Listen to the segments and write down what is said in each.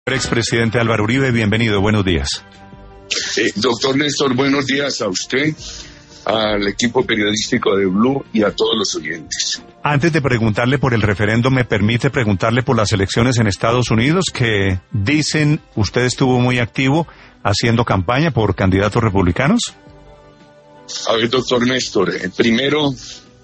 Expresidente Álvaro Uribe, bienvenido, buenos días. Doctor Néstor, buenos días a usted, al equipo periodístico de Blue y a todos los oyentes. Antes de preguntarle por el referendo, ¿me permite preguntarle por las elecciones en Estados Unidos que dicen usted estuvo muy activo haciendo campaña por candidatos republicanos? A ver, doctor Néstor, primero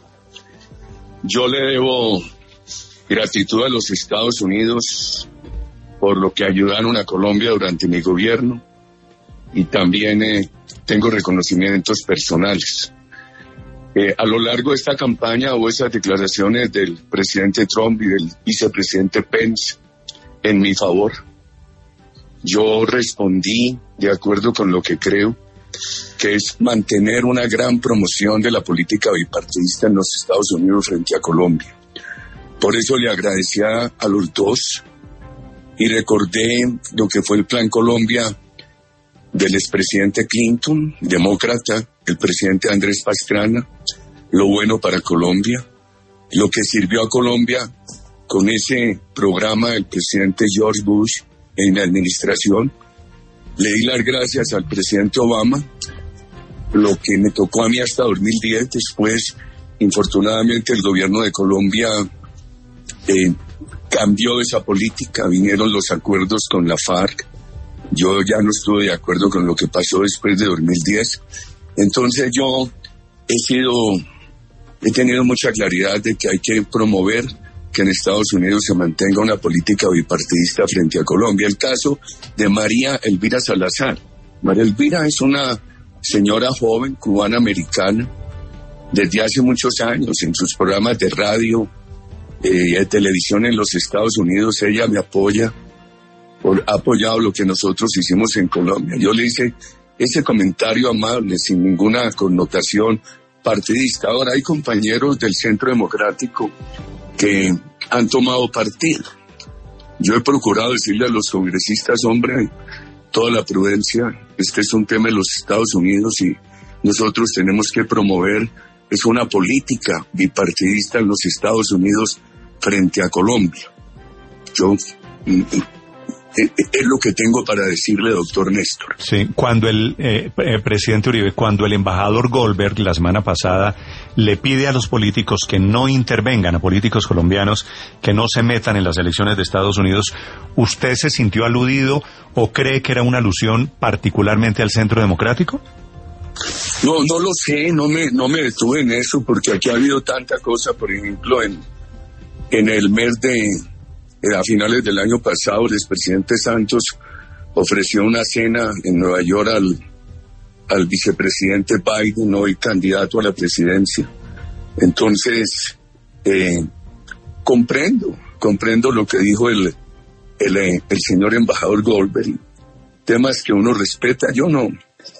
yo le debo gratitud a los Estados Unidos por lo que ayudaron a Colombia durante mi gobierno y también tengo reconocimientos personales. A lo largo de esta campaña hubo esas declaraciones del presidente Trump y del vicepresidente Pence en mi favor. Yo respondí de acuerdo con lo que creo, que es mantener una gran promoción de la política bipartidista en los Estados Unidos frente a Colombia. Por eso le agradecía a los dos y recordé lo que fue el Plan Colombia del expresidente Clinton, demócrata, el presidente Andrés Pastrana, lo bueno para Colombia, lo que sirvió a Colombia con ese programa del presidente George Bush en la administración. Le di las gracias al presidente Obama, lo que me tocó a mí hasta 2010, después, infortunadamente, el gobierno de Colombia cambió esa política, vinieron los acuerdos con la FARC, yo ya no estuve de acuerdo con lo que pasó después de 2010, entonces yo he tenido mucha claridad de que hay que promover que en Estados Unidos se mantenga una política bipartidista frente a Colombia. El caso de María Elvira Salazar. María Elvira es una señora joven cubana-americana, desde hace muchos años en sus programas de radio, de televisión en los Estados Unidos, ella me apoya, ha apoyado lo que nosotros hicimos en Colombia. Yo le hice ese comentario amable, sin ninguna connotación partidista. Ahora hay compañeros del Centro Democrático que han tomado partido. Yo he procurado decirle a los congresistas, hombre, toda la prudencia, este es un tema de los Estados Unidos y nosotros tenemos que promover es una política bipartidista en los Estados Unidos frente a Colombia. Es lo que tengo para decirle, doctor Néstor. Sí, cuando el presidente Uribe, cuando el embajador Goldberg la semana pasada le pide a los políticos que no intervengan, a políticos colombianos que no se metan en las elecciones de Estados Unidos, ¿usted se sintió aludido o cree que era una alusión particularmente al Centro Democrático? No lo sé, no me detuve en eso, porque aquí ha habido tanta cosa. Por ejemplo, en el mes a finales del año pasado, el expresidente Santos ofreció una cena en Nueva York al vicepresidente Biden, hoy candidato a la presidencia. Entonces, comprendo lo que dijo el señor embajador Goldberg, temas que uno respeta. Yo no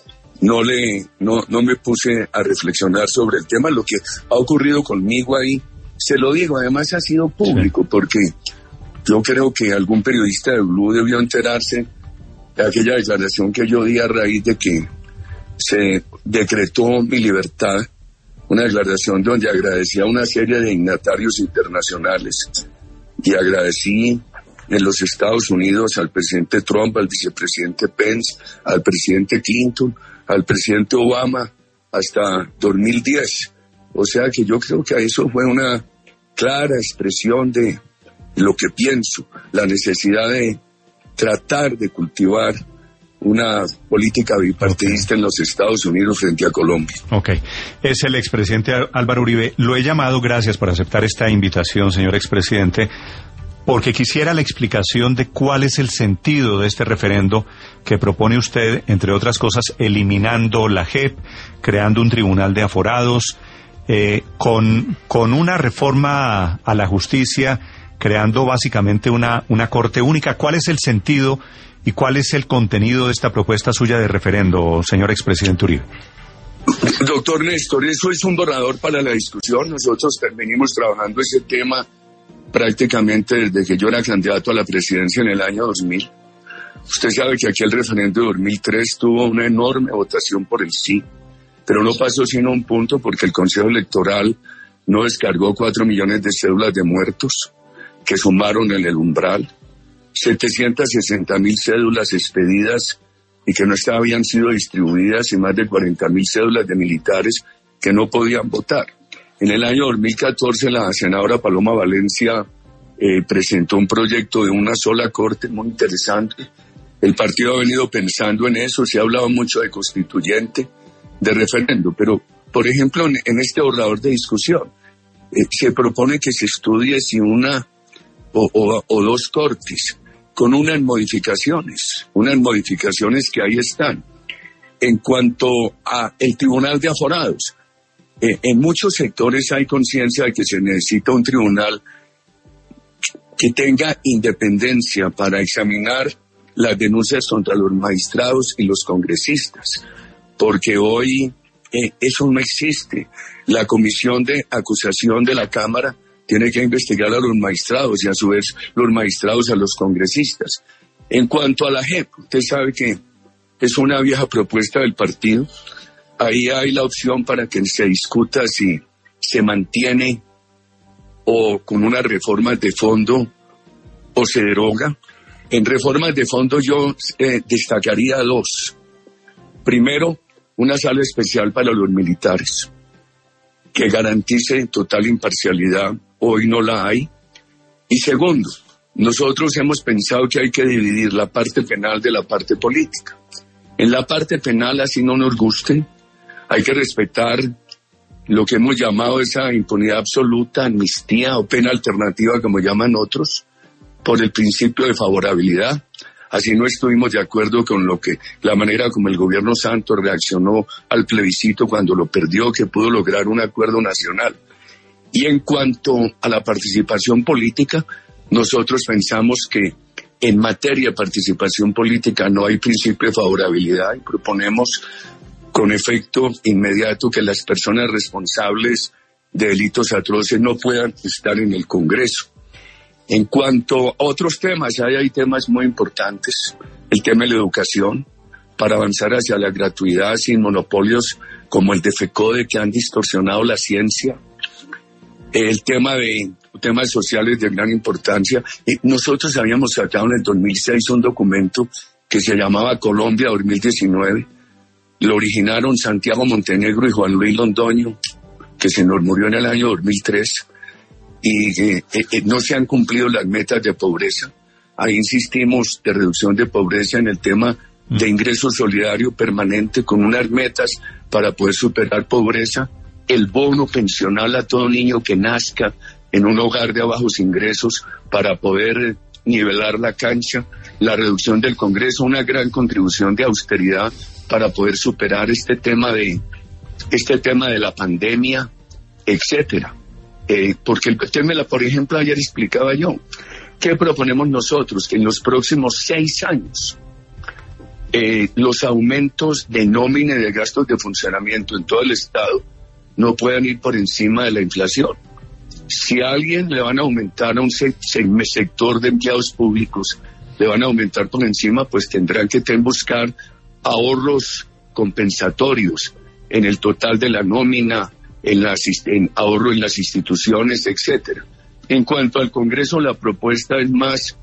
me puse a reflexionar sobre el tema. Lo que ha ocurrido conmigo ahí, se lo digo, además ha sido público, porque yo creo que algún periodista de Blue debió enterarse de aquella declaración que yo di a raíz de que se decretó mi libertad, una declaración donde agradecía a una serie de dignatarios internacionales y agradecí en los Estados Unidos al presidente Trump, al vicepresidente Pence, al presidente Clinton, al presidente Obama, hasta 2010. O sea que yo creo que eso fue una clara expresión de lo que pienso, la necesidad de tratar de cultivar una política bipartidista en los Estados Unidos frente a Colombia. Ok. Es el expresidente Álvaro Uribe. Lo he llamado, gracias por aceptar esta invitación, señor expresidente, porque quisiera la explicación de cuál es el sentido de este referendo que propone usted, entre otras cosas, eliminando la JEP, creando un tribunal de aforados, con una reforma a la justicia, creando básicamente una corte única. ¿Cuál es el sentido y cuál es el contenido de esta propuesta suya de referendo, señor expresidente Uribe? Doctor Néstor, eso es un borrador para la discusión. Nosotros venimos trabajando ese tema prácticamente desde que yo era candidato a la presidencia en el año 2000. Usted sabe que aquí el referendo de 2003 tuvo una enorme votación por el sí, pero no pasó sino un punto porque el Consejo Electoral no descargó 4 millones de cédulas de muertos que sumaron en el umbral. 760.000 cédulas expedidas y que no habían sido distribuidas, y más de 40.000 cédulas de militares que no podían votar. En el año 2014 la senadora Paloma Valencia presentó un proyecto de una sola corte muy interesante. El partido ha venido pensando en eso, se ha hablado mucho de constituyente, de referendo, pero por ejemplo en este borrador de discusión se propone que se estudie si una o dos cortes con unas modificaciones que ahí están. En cuanto a el Tribunal de Aforados, en muchos sectores hay conciencia de que se necesita un tribunal que tenga independencia para examinar las denuncias contra los magistrados y los congresistas, porque hoy eso no existe. La comisión de acusación de la Cámara tiene que investigar a los magistrados y a su vez los magistrados a los congresistas. En cuanto a la JEP, usted sabe que es una vieja propuesta del partido. Ahí hay la opción para que se discuta si se mantiene o con unas reformas de fondo o se deroga. En reformas de fondo yo destacaría dos. Primero, una sala especial para los militares que garantice total imparcialidad. Hoy no la hay. Y segundo, nosotros hemos pensado que hay que dividir la parte penal de la parte política. En la parte penal, así no nos guste, hay que respetar lo que hemos llamado esa impunidad absoluta, amnistía o pena alternativa, como llaman otros, por el principio de favorabilidad. Así no estuvimos de acuerdo con la manera como el gobierno Santos reaccionó al plebiscito cuando lo perdió, que pudo lograr un acuerdo nacional. Y en cuanto a la participación política, nosotros pensamos que en materia de participación política no hay principio de favorabilidad y proponemos con efecto inmediato que las personas responsables de delitos atroces no puedan estar en el Congreso. En cuanto a otros temas, hay temas muy importantes. El tema de la educación, para avanzar hacia la gratuidad sin monopolios como el de FECODE que han distorsionado la ciencia. El tema de temas sociales de gran importancia. Nosotros habíamos sacado en el 2006 un documento que se llamaba Colombia 2019. Lo originaron Santiago Montenegro y Juan Luis Londoño, que se nos murió en el año 2003. Y no se han cumplido las metas de pobreza. Ahí insistimos de reducción de pobreza en el tema de ingreso solidario permanente con unas metas para poder superar pobreza, el bono pensional a todo niño que nazca en un hogar de bajos ingresos para poder nivelar la cancha, la reducción del Congreso, una gran contribución de austeridad para poder superar este tema de la pandemia, etcétera. Porque el tema, por ejemplo, ayer explicaba yo, ¿qué proponemos nosotros? Que en los próximos 6 años los aumentos de nómina y de gastos de funcionamiento en todo el Estado no puedan ir por encima de la inflación. Si a alguien le van a aumentar a un sector de empleados públicos, le van a aumentar por encima, pues tendrán que buscar ahorros compensatorios en el total de la nómina, en ahorro en las instituciones, etcétera. En cuanto al Congreso, la propuesta es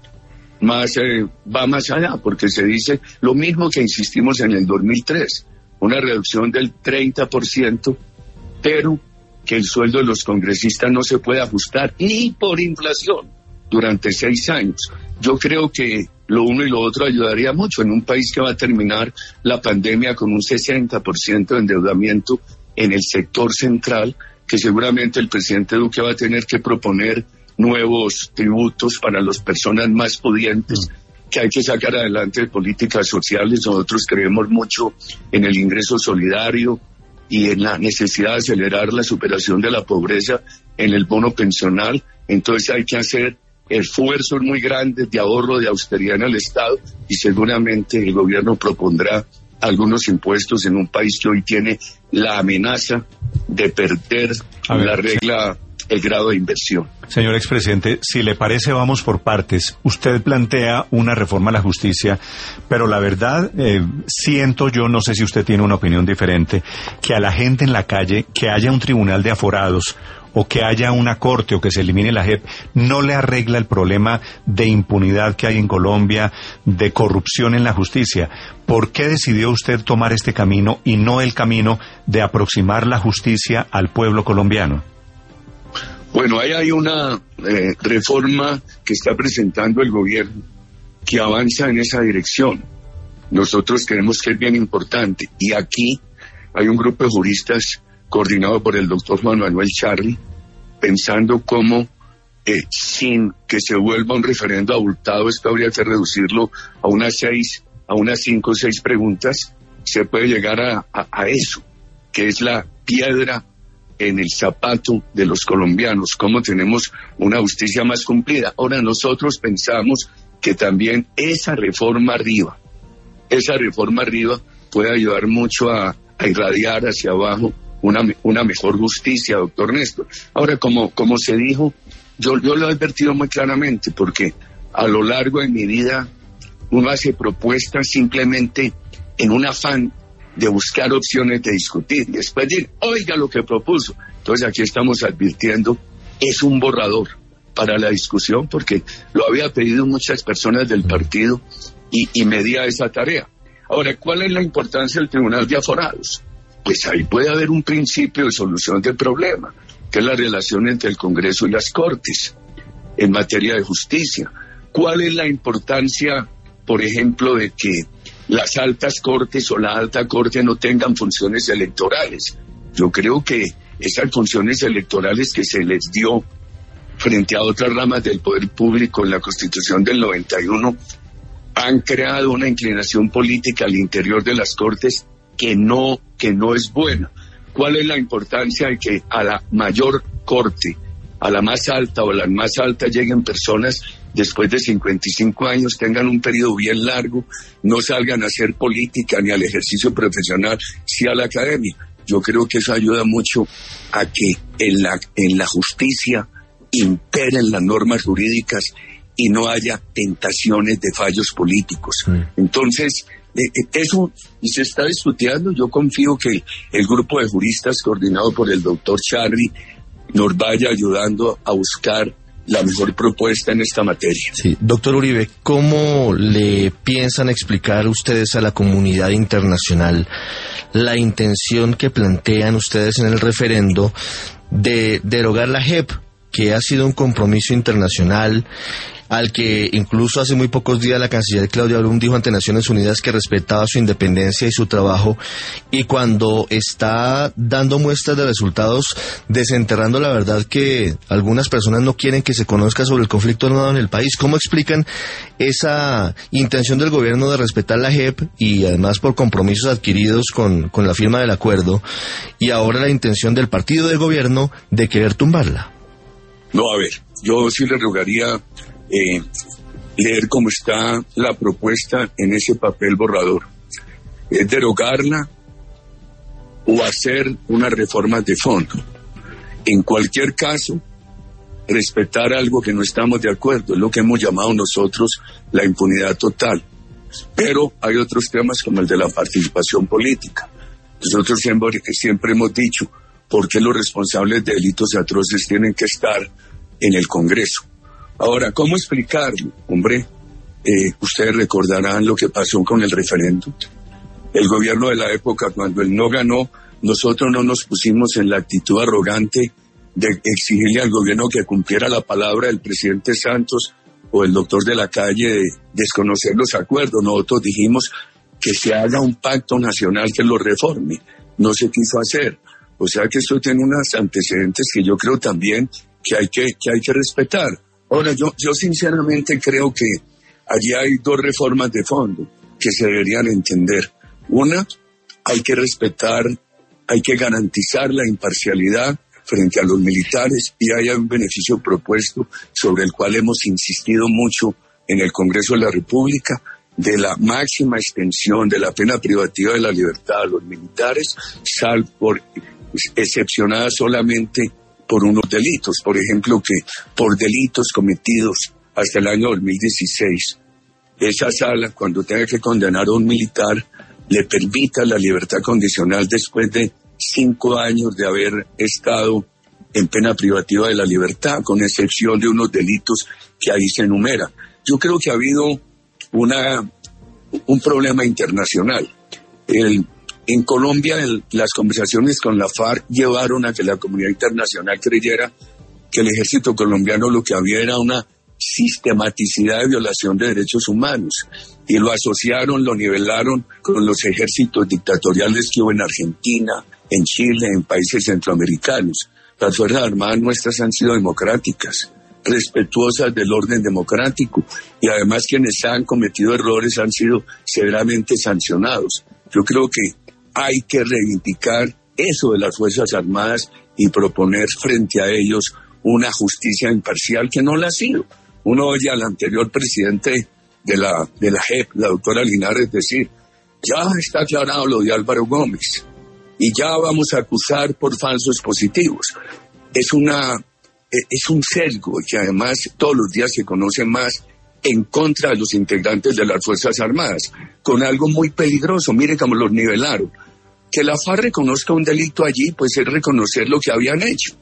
va más allá, porque se dice lo mismo que insistimos en el 2003, una reducción del 30%, pero que el sueldo de los congresistas no se puede ajustar ni por inflación durante 6 años. Yo creo que lo uno y lo otro ayudaría mucho en un país que va a terminar la pandemia con un 60% de endeudamiento en el sector central, que seguramente el presidente Duque va a tener que proponer nuevos tributos para las personas más pudientes, que hay que sacar adelante políticas sociales. Nosotros creemos mucho en el ingreso solidario y en la necesidad de acelerar la superación de la pobreza, en el bono pensional. Entonces hay que hacer esfuerzos muy grandes de ahorro, de austeridad en el Estado, y seguramente el gobierno propondrá algunos impuestos en un país que hoy tiene la amenaza de perder la regla, el grado de inversión. Señor expresidente, si le parece, vamos por partes. Usted plantea una reforma a la justicia, pero la verdad, siento yo, no sé si usted tiene una opinión diferente, que a la gente en la calle, que haya un tribunal de aforados, o que haya una corte o que se elimine la JEP no le arregla el problema de impunidad que hay en Colombia, de corrupción en la justicia. ¿Por qué decidió usted tomar este camino y no el camino de aproximar la justicia al pueblo colombiano? Bueno, ahí hay una reforma que está presentando el gobierno que avanza en esa dirección. Nosotros creemos que es bien importante, y aquí hay un grupo de juristas coordinado por el doctor Juan Manuel Charri, pensando cómo, sin que se vuelva un referendo abultado, esto habría que reducirlo a unas 5 o 6 preguntas, se puede llegar a eso, que es la piedra en el zapato de los colombianos, cómo tenemos una justicia más cumplida. Ahora nosotros pensamos que también esa reforma arriba puede ayudar mucho a irradiar hacia abajo una mejor justicia, doctor Néstor. Ahora, como se dijo, yo lo he advertido muy claramente, porque a lo largo de mi vida uno hace propuestas simplemente en un afán de buscar opciones de discutir, y después decir, oiga lo que propuso. Entonces aquí estamos advirtiendo, es un borrador para la discusión, porque lo había pedido muchas personas del partido y me di a esa tarea. Ahora, ¿cuál es la importancia del Tribunal de Aforados? Pues ahí puede haber un principio de solución del problema, que es la relación entre el Congreso y las Cortes en materia de justicia. ¿Cuál es la importancia, por ejemplo, de que las altas cortes o la alta corte no tengan funciones electorales? Yo creo que esas funciones electorales que se les dio frente a otras ramas del poder público en la Constitución del 91 han creado una inclinación política al interior de las cortes que no es buena. ¿Cuál es la importancia de que a la mayor corte, a la más alta o a la más alta, lleguen personas después de 55 años, tengan un periodo bien largo, no salgan a hacer política ni al ejercicio profesional, sí a la academia? Yo creo que eso ayuda mucho a que en la justicia imperen las normas jurídicas y no haya tentaciones de fallos políticos. Entonces, eso se está discutiendo. Yo confío que el grupo de juristas coordinado por el doctor Charri nos vaya ayudando a buscar la mejor propuesta en esta materia. Sí, doctor Uribe, ¿cómo le piensan explicar ustedes a la comunidad internacional la intención que plantean ustedes en el referendo de derogar la JEP, que ha sido un compromiso internacional, al que incluso hace muy pocos días la canciller Claudia Blum dijo ante Naciones Unidas que respetaba su independencia y su trabajo, y cuando está dando muestras de resultados, desenterrando la verdad que algunas personas no quieren que se conozca sobre el conflicto armado en el país? ¿Cómo explican esa intención del gobierno de respetar la JEP y además por compromisos adquiridos con la firma del acuerdo, y ahora la intención del partido de gobierno de querer tumbarla? No, a ver, yo sí le rogaría leer cómo está la propuesta en ese papel borrador. ¿Es derogarla o hacer unas reformas de fondo? En cualquier caso, respetar algo que no estamos de acuerdo, es lo que hemos llamado nosotros la impunidad total. Pero hay otros temas como el de la participación política. Nosotros siempre hemos dicho, ¿por qué los responsables de delitos atroces tienen que estar en el Congreso? Ahora, ¿cómo explicarlo? Hombre, ustedes recordarán lo que pasó con el referéndum. El gobierno de la época, cuando él no ganó, nosotros no nos pusimos en la actitud arrogante de exigirle al gobierno que cumpliera la palabra del presidente Santos o el doctor de la Calle de desconocer los acuerdos. Nosotros dijimos que se haga un pacto nacional que lo reforme. No se quiso hacer. O sea que esto tiene unos antecedentes que yo creo también que hay que respetar. Ahora, yo sinceramente creo que allí hay dos reformas de fondo que se deberían entender. Una, hay que respetar, hay que garantizar la imparcialidad frente a los militares, y hay un beneficio propuesto sobre el cual hemos insistido mucho en el Congreso de la República, de la máxima extensión de la pena privativa de la libertad a los militares, excepcionada solamente por unos delitos. Por ejemplo, que por delitos cometidos hasta el año 2016, esa sala, cuando tenga que condenar a un militar, le permita la libertad condicional después de 5 años de haber estado en pena privativa de la libertad, con excepción de unos delitos que ahí se enumeran. Yo creo que ha habido un problema internacional. En Colombia, las conversaciones con la FARC llevaron a que la comunidad internacional creyera que el ejército colombiano lo que había era una sistematicidad de violación de derechos humanos, y lo asociaron, lo nivelaron con los ejércitos dictatoriales que hubo en Argentina, en Chile, en países centroamericanos. Las Fuerzas Armadas nuestras han sido democráticas, respetuosas del orden democrático, y además quienes han cometido errores han sido severamente sancionados. Yo creo que hay que reivindicar eso de las Fuerzas Armadas y proponer frente a ellos una justicia imparcial que no la ha sido. Uno oye al anterior presidente de la JEP, la doctora Linares, decir: ya está aclarado lo de Álvaro Gómez y ya vamos a acusar por falsos positivos. Es un sesgo que además todos los días se conoce más en contra de los integrantes de las Fuerzas Armadas, con algo muy peligroso. Mire cómo los nivelaron. Que la FARC reconozca un delito allí, pues es reconocer lo que habían hecho.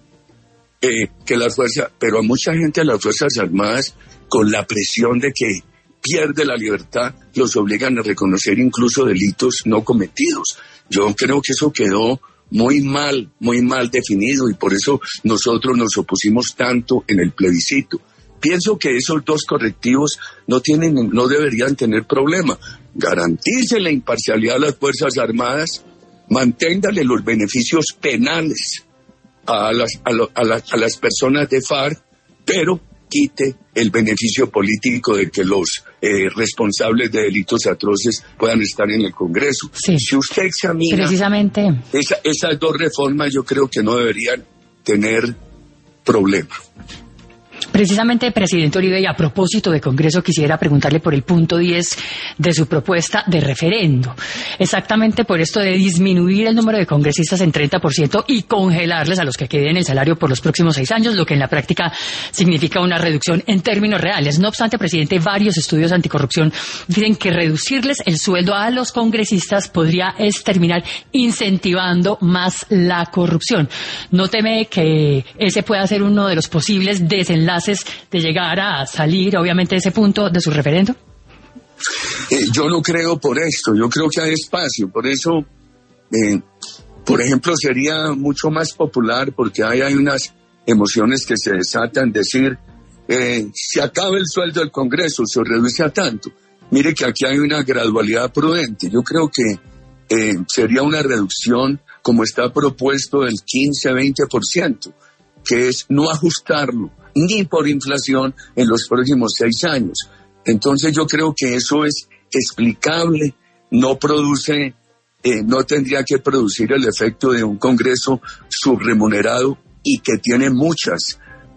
Pero a mucha gente de las Fuerzas Armadas, con la presión de que pierde la libertad, los obligan a reconocer incluso delitos no cometidos. Yo creo que eso quedó muy mal definido, y por eso nosotros nos opusimos tanto en el plebiscito. Pienso que esos dos correctivos no deberían tener problema. Garantice la imparcialidad a las Fuerzas Armadas, manténgale los beneficios penales a las personas de FARC, pero quite el beneficio político de que los responsables de delitos atroces puedan estar en el Congreso. Sí. Si usted examina precisamente esas dos reformas, yo creo que no deberían tener problema. Precisamente, presidente Uribe, y a propósito de Congreso, quisiera preguntarle por el punto 10 de su propuesta de referendo. Exactamente por esto de disminuir el número de congresistas en 30% y congelarles a los que queden el salario por los próximos 6 años, lo que en la práctica significa una reducción en términos reales. No obstante, presidente, varios estudios anticorrupción dicen que reducirles el sueldo a los congresistas podría terminar incentivando más la corrupción. ¿No teme que ese pueda ser uno de los posibles desenlaces de llegar a salir, obviamente, de ese punto de su referendo? Yo no creo por esto, yo creo que hay espacio, por eso, por ejemplo, sería mucho más popular, porque hay unas emociones que se desatan, decir, se acaba el sueldo del Congreso, se reduce a tanto. Mire que aquí hay una gradualidad prudente. Yo creo que sería una reducción, como está propuesto, del 15-20%, que es no ajustarlo ni por inflación en los próximos 6 años. Entonces yo creo que eso es explicable, no tendría que producir el efecto de un Congreso subremunerado y que tiene muchas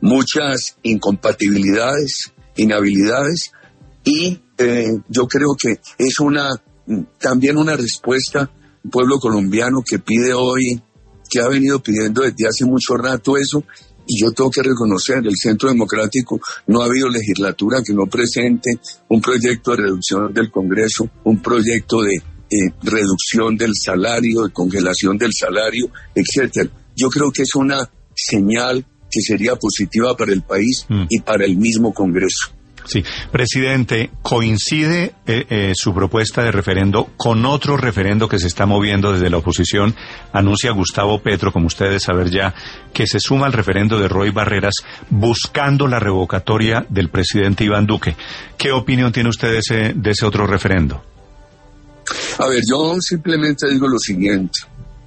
incompatibilidades, inhabilidades, y yo creo que es también una respuesta al pueblo colombiano que pide hoy, que ha venido pidiendo desde hace mucho rato eso. Y yo tengo que reconocer, el Centro Democrático no ha habido legislatura que no presente un proyecto de reducción del Congreso, un proyecto de reducción del salario, de congelación del salario, etcétera. Yo creo que es una señal que sería positiva para el país y para el mismo Congreso. Sí, presidente, ¿coincide su propuesta de referendo con otro referendo que se está moviendo desde la oposición? Anuncia Gustavo Petro, como ustedes saben ya, que se suma al referendo de Roy Barreras buscando la revocatoria del presidente Iván Duque. ¿Qué opinión tiene usted de ese otro referendo? A ver, yo simplemente digo lo siguiente.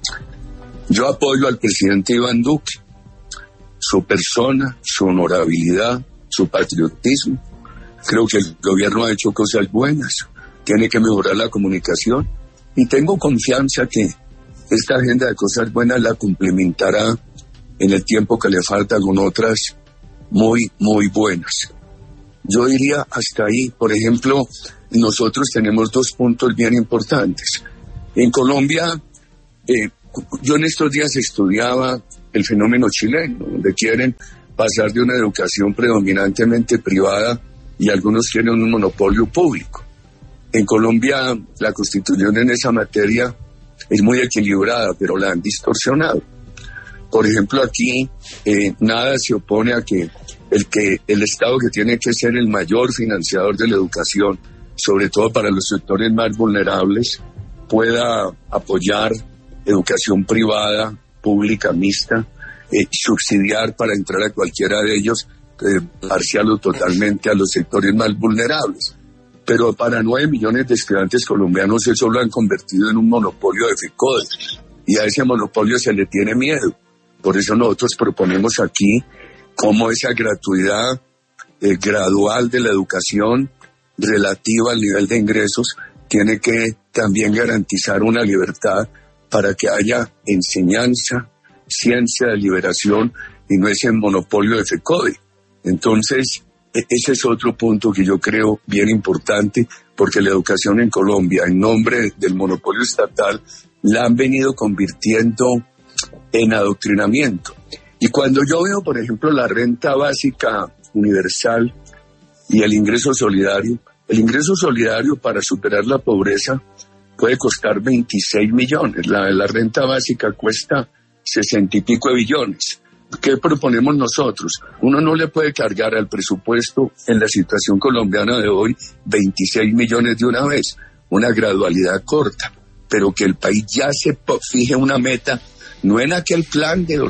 Yo apoyo al presidente Iván Duque, su persona, su honorabilidad, su patriotismo. Creo que el gobierno ha hecho cosas buenas, tiene que mejorar la comunicación, y tengo confianza que esta agenda de cosas buenas la complementará en el tiempo que le falta con otras muy, muy buenas. Yo diría hasta ahí. Por ejemplo, nosotros tenemos 2 puntos bien importantes. En Colombia, yo en estos días estudiaba el fenómeno chileno, donde quieren pasar de una educación predominantemente privada y algunos quieren un monopolio público. En Colombia la Constitución en esa materia es muy equilibrada, pero la han distorsionado. Por ejemplo, aquí nada se opone a que el Estado, que tiene que ser el mayor financiador de la educación, sobre todo para los sectores más vulnerables, pueda apoyar educación privada, pública, mixta, subsidiar para entrar a cualquiera de ellos, parcial o totalmente a los sectores más vulnerables. Pero para 9 millones de estudiantes colombianos eso lo han convertido en un monopolio de FECODE, y a ese monopolio se le tiene miedo. Por eso nosotros proponemos aquí cómo esa gratuidad gradual de la educación relativa al nivel de ingresos tiene que también garantizar una libertad para que haya enseñanza, ciencia, deliberación, y no ese monopolio de FECODE. Entonces, ese es otro punto que yo creo bien importante, porque la educación en Colombia, en nombre del monopolio estatal, la han venido convirtiendo en adoctrinamiento. Y cuando yo veo, por ejemplo, la renta básica universal y el ingreso solidario para superar la pobreza puede costar 26 millones. La renta básica cuesta 60 y pico de billones. ¿Qué proponemos nosotros? Uno no le puede cargar al presupuesto en la situación colombiana de hoy 26 millones de una vez, una gradualidad corta, pero que el país ya se fije una meta, no en aquel plan de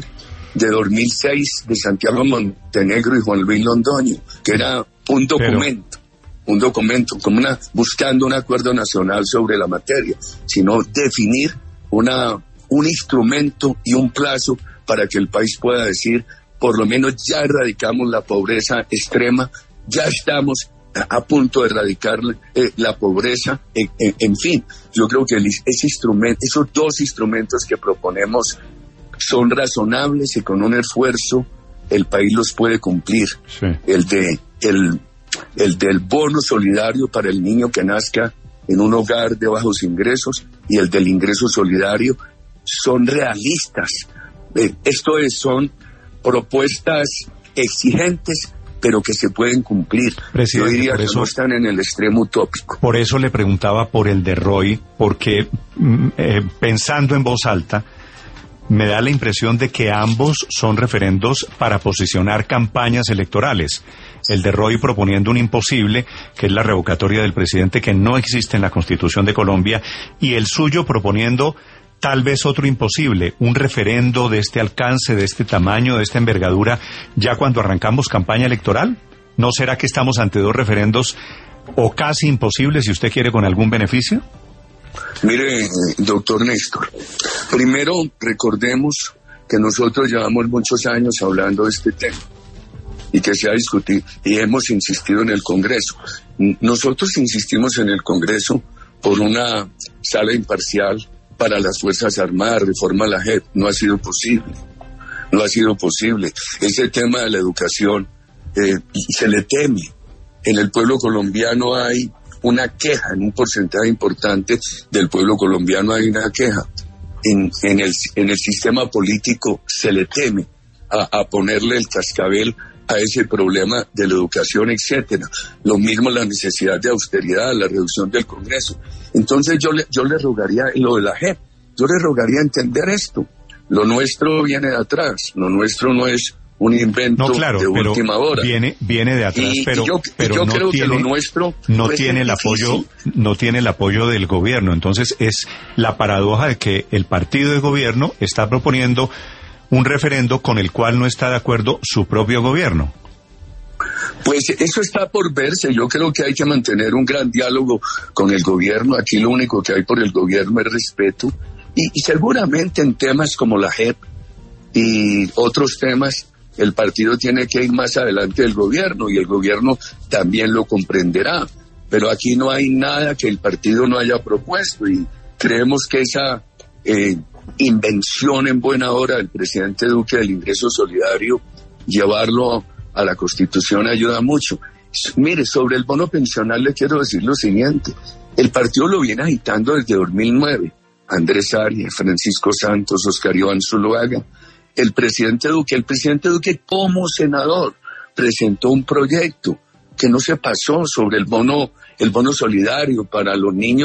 2006 de Santiago Montenegro y Juan Luis Londoño, que era un documento buscando un acuerdo nacional sobre la materia, sino definir un instrumento y un plazo para que el país pueda decir, por lo menos ya erradicamos la pobreza extrema, ya estamos a punto de erradicar la pobreza, en fin. Yo creo que esos dos instrumentos que proponemos son razonables y con un esfuerzo el país los puede cumplir. Sí. El del bono solidario para el niño que nazca en un hogar de bajos ingresos y el del ingreso solidario son realistas. Son propuestas exigentes, pero que se pueden cumplir. Presidente, yo diría que no están en el extremo utópico. Por eso le preguntaba por el de Roy, porque pensando en voz alta, me da la impresión de que ambos son referendos para posicionar campañas electorales. El de Roy proponiendo un imposible, que es la revocatoria del presidente, que no existe en la Constitución de Colombia, y el suyo proponiendo tal vez otro imposible, un referendo de este alcance, de este tamaño, de esta envergadura, ya cuando arrancamos campaña electoral. ¿No será que estamos ante dos referendos o casi imposibles, si usted quiere, con algún beneficio? Mire, doctor Néstor, primero recordemos que nosotros llevamos muchos años hablando de este tema y que se ha discutido y hemos insistido en el Congreso. Nosotros insistimos en el Congreso por una sala imparcial para las Fuerzas Armadas, reforma a la JEP. No ha sido posible. Ese tema de la educación se le teme. En el pueblo colombiano hay una queja, en un porcentaje importante del pueblo colombiano hay una queja. En el sistema político se le teme a ponerle el cascabel a ese problema de la educación, etcétera. Lo mismo la necesidad de austeridad, la reducción del Congreso. Entonces yo le rogaría lo de la JEP, yo le rogaría entender esto. Lo nuestro viene de atrás, lo nuestro no es un invento de última hora. Viene de atrás, pero yo no creo que lo nuestro no tiene el apoyo del gobierno. Entonces es la paradoja de que el partido de gobierno está proponiendo un referendo con el cual no está de acuerdo su propio gobierno. Pues eso está por verse. Yo creo que hay que mantener un gran diálogo con el gobierno. Aquí lo único que hay por el gobierno es respeto. Y seguramente en temas como la JEP y otros temas, el partido tiene que ir más adelante del gobierno y el gobierno también lo comprenderá. Pero aquí no hay nada que el partido no haya propuesto y creemos que esa invención en buena hora del presidente Duque del ingreso solidario, llevarlo a la Constitución ayuda mucho. Mire, sobre el bono pensional le quiero decir lo siguiente. El partido lo viene agitando desde 2009. Andrés Arias, Francisco Santos, Oscar Iván Zuluaga. El presidente Duque como senador presentó un proyecto que no se pasó sobre el bono solidario para los niños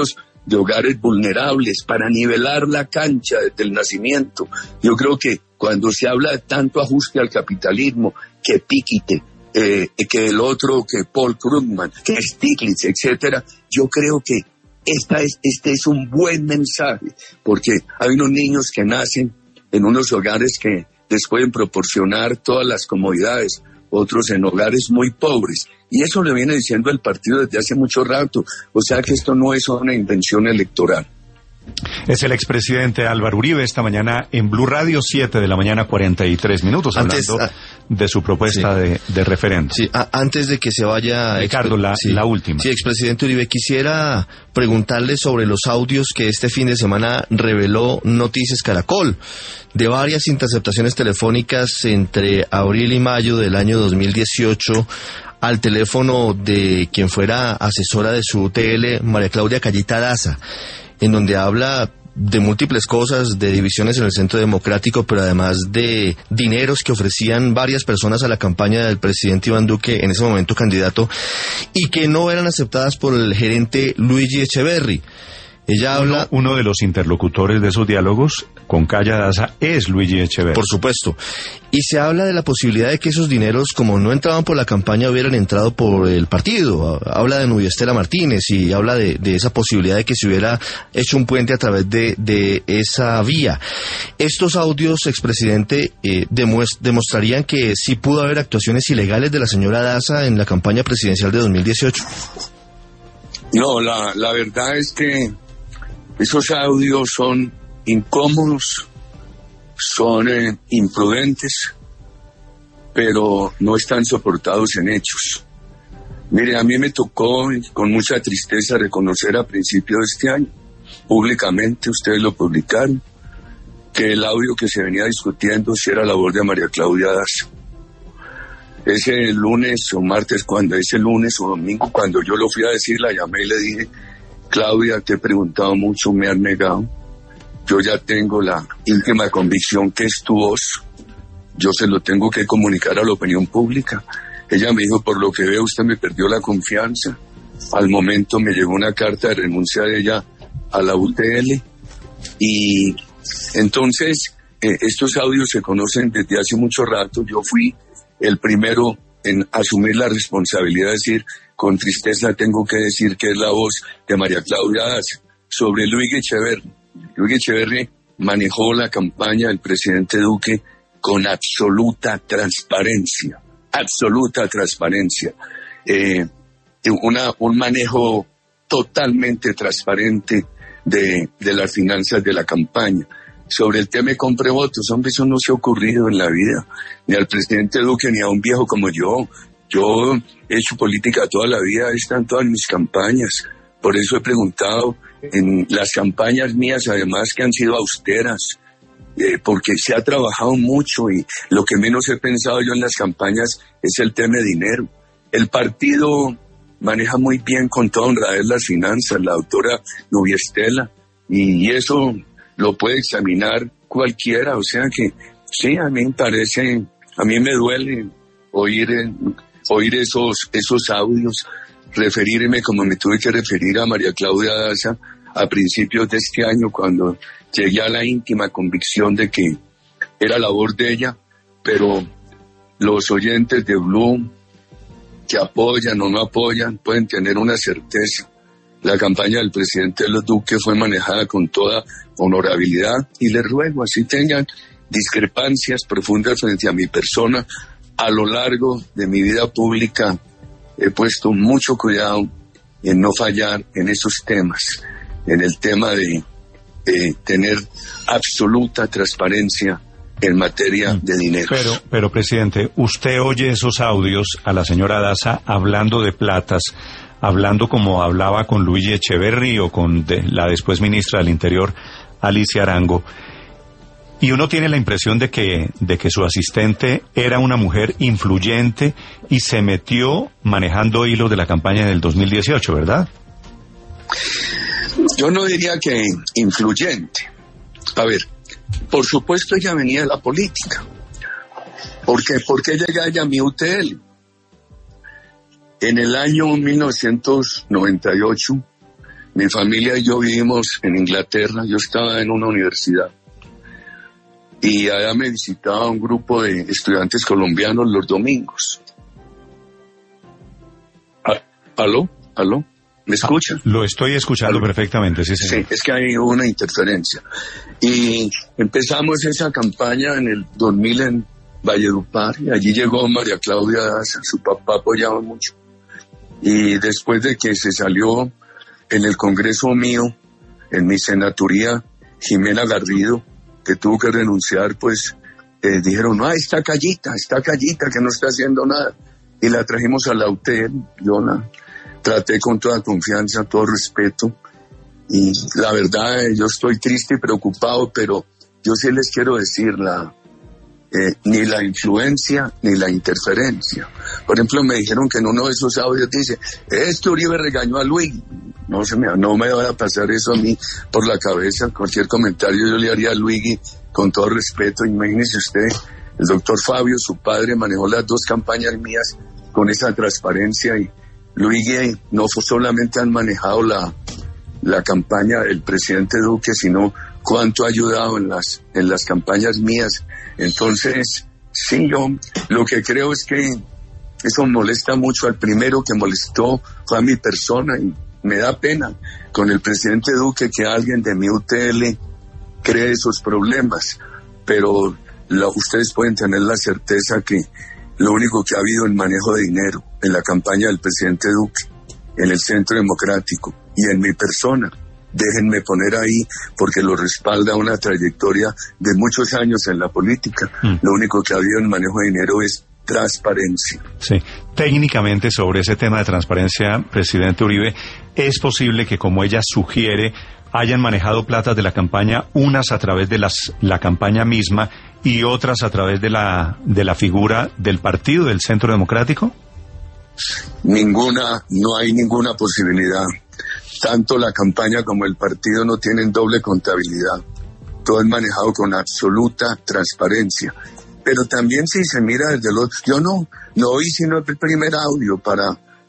de hogares vulnerables, para nivelar la cancha desde el nacimiento. Yo creo que cuando se habla de tanto ajuste al capitalismo, que Piketty, que el otro, que Paul Krugman, que Stiglitz, etcétera, yo creo que este es un buen mensaje, porque hay unos niños que nacen en unos hogares que les pueden proporcionar todas las comodidades, otros en hogares muy pobres. Y eso le viene diciendo el partido desde hace mucho rato. O sea que esto no es una invención electoral. Es el expresidente Álvaro Uribe esta mañana en Blue Radio, 7 de la mañana, 43 minutos, hablando de su propuesta de referendo. Sí, antes de que se vaya... Ricardo, la última. Sí, expresidente Uribe, quisiera preguntarle sobre los audios que este fin de semana reveló Noticias Caracol, de varias interceptaciones telefónicas entre abril y mayo del año 2018 al teléfono de quien fuera asesora de su UTL, María Claudia Callita Daza, en donde habla de múltiples cosas, de divisiones en el Centro Democrático, pero además de dineros que ofrecían varias personas a la campaña del presidente Iván Duque, en ese momento candidato, y que no eran aceptadas por el gerente Luigi Echeverri. Ella habla... Uno de los interlocutores de esos diálogos con Calla Daza es Luigi Echeverri. Por supuesto. Y se habla de la posibilidad de que esos dineros, como no entraban por la campaña, hubieran entrado por el partido. Habla de Nubia Estela Martínez y habla de esa posibilidad de que se hubiera hecho un puente a través de esa vía. Estos audios, expresidente, demostrarían que sí pudo haber actuaciones ilegales de la señora Daza en la campaña presidencial de 2018. No, la verdad es que esos audios son incómodos, son imprudentes, pero no están soportados en hechos. Mire, a mí me tocó con mucha tristeza reconocer a principios de este año, públicamente, ustedes lo publicaron, que el audio que se venía discutiendo si era labor de María Claudia Daza. Ese lunes o martes, ese lunes o domingo, cuando yo lo fui a decir, la llamé y le dije: Claudia, te he preguntado mucho, me has negado. Yo ya tengo la íntima convicción que es tu voz. Yo se lo tengo que comunicar a la opinión pública. Ella me dijo: por lo que veo, usted me perdió la confianza. Al momento me llegó una carta de renuncia de ella a la UTL. Y entonces, estos audios se conocen desde hace mucho rato. Yo fui el primero en asumir la responsabilidad de decir, con tristeza tengo que decir que es la voz de María Claudia Daza. Sobre Luigi Echeverri. Luigi Echeverri manejó la campaña del presidente Duque con absoluta transparencia. Un manejo totalmente transparente de las finanzas de la campaña. Sobre el tema de compre votos, hombre, eso no se ha ocurrido en la vida, ni al presidente Duque, ni a un viejo como yo. Yo he hecho política toda la vida, están todas mis campañas. Por eso he preguntado en las campañas mías, además que han sido austeras, porque se ha trabajado mucho y lo que menos he pensado yo en las campañas es el tema de dinero. El partido maneja muy bien con toda honradez las finanzas, la doctora Nubia Estela, y eso lo puede examinar cualquiera. O sea que sí, a mí me duele oír esos audios, referirme como me tuve que referir a María Claudia Daza a principios de este año, cuando llegué a la íntima convicción de que era labor de ella. Pero los oyentes de Blue, que apoyan o no apoyan, pueden tener una certeza: la campaña del presidente Duque fue manejada con toda honorabilidad, y les ruego, así tengan discrepancias profundas frente a mi persona, a lo largo de mi vida pública he puesto mucho cuidado en no fallar en esos temas, en el tema de tener absoluta transparencia en materia de dinero. Pero presidente, usted oye esos audios a la señora Daza hablando de platas, hablando como hablaba con Luigi Echeverri o con la después ministra del Interior, Alicia Arango, y uno tiene la impresión de que su asistente era una mujer influyente y se metió manejando hilos de la campaña del 2018, ¿verdad? Yo no diría que influyente. A ver, por supuesto ella venía de la política. ¿Por qué llega ella a mi UTL? En el año 1998 Mi familia y yo vivimos en Inglaterra. Yo estaba en una universidad y allá me visitaba un grupo de estudiantes colombianos los domingos. ¿Aló? ¿Me escucha? Lo estoy escuchando perfectamente, sí, señor. Sí, es que hay una interferencia. Y empezamos esa campaña en el 2000 en Valledupar, y allí llegó María Claudia Daza, su papá apoyaba mucho. Y después de que se salió en el congreso mío, en mi senaturía, Jimena Garrido, que tuvo que renunciar, pues dijeron, no, está callita, que no está haciendo nada. Y la trajimos a la UTEL, yo la traté con toda confianza, todo respeto. Y la verdad, yo estoy triste y preocupado, pero yo sí les quiero decir, ni la influencia ni la interferencia. Por ejemplo, me dijeron que en uno de esos audios dice, Uribe regañó a Luigi. No me va a pasar eso a mí por la cabeza. Cualquier comentario yo le haría a Luigi con todo respeto. Imagínese usted, el doctor Fabio, su padre, manejó las 2 campañas mías con esa transparencia, y Luigi no solamente han manejado la campaña del presidente Duque, sino cuánto ha ayudado en las campañas mías. Entonces, sí, yo lo que creo es que eso molesta mucho. Al primero que molestó fue a mi persona, y me da pena con el presidente Duque que alguien de mi UTL cree esos problemas, pero ustedes pueden tener la certeza que lo único que ha habido en manejo de dinero en la campaña del presidente Duque, en el Centro Democrático y en mi persona, déjenme poner ahí, porque lo respalda una trayectoria de muchos años en la política. Lo único que ha habido en manejo de dinero es transparencia. Sí, técnicamente sobre ese tema de transparencia, presidente Uribe, ¿es posible que, como ella sugiere, hayan manejado platas de la campaña, unas a través de la campaña misma y otras a través de la figura del partido del Centro Democrático? No hay ninguna posibilidad. Tanto la campaña como el partido no tienen doble contabilidad. Todo es manejado con absoluta transparencia. Pero también si se mira desde yo no oí sino el primer audio para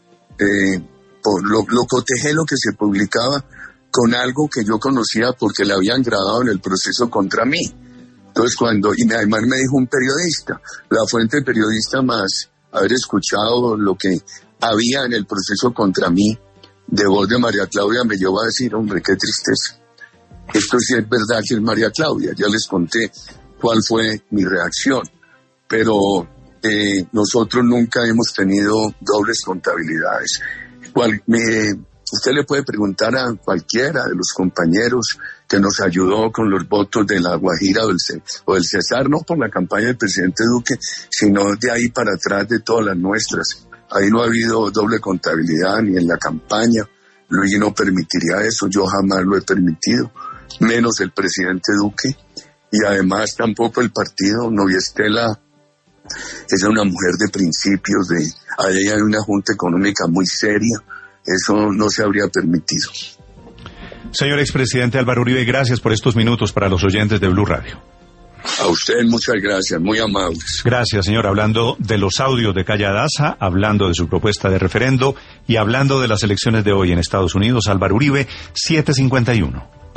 lo cotejé lo que se publicaba con algo que yo conocía porque le habían grabado en el proceso contra mí. Entonces además me dijo un periodista, la fuente periodista más haber escuchado lo que había en el proceso contra mí, de voz de María Claudia, me llevó a decir, hombre, qué tristeza. Esto sí es verdad que es María Claudia. Ya les conté cuál fue mi reacción. Pero nosotros nunca hemos tenido dobles contabilidades. Usted le puede preguntar a cualquiera de los compañeros que nos ayudó con los votos de La Guajira o del Cesar, no por la campaña del presidente Duque, sino de ahí para atrás de todas las nuestras. Ahí no ha habido doble contabilidad ni en la campaña. Luigi no permitiría eso, yo jamás lo he permitido, menos el presidente Duque. Y además tampoco el partido. Novia Estela es una mujer de principios, ahí hay una junta económica muy seria. Eso no se habría permitido. Señor expresidente Álvaro Uribe, gracias por estos minutos para los oyentes de Blue Radio. A usted muchas gracias, muy amables. Gracias, señor. Hablando de los audios de Calle Daza, hablando de su propuesta de referendo y hablando de las elecciones de hoy en Estados Unidos, Álvaro Uribe, 7:51.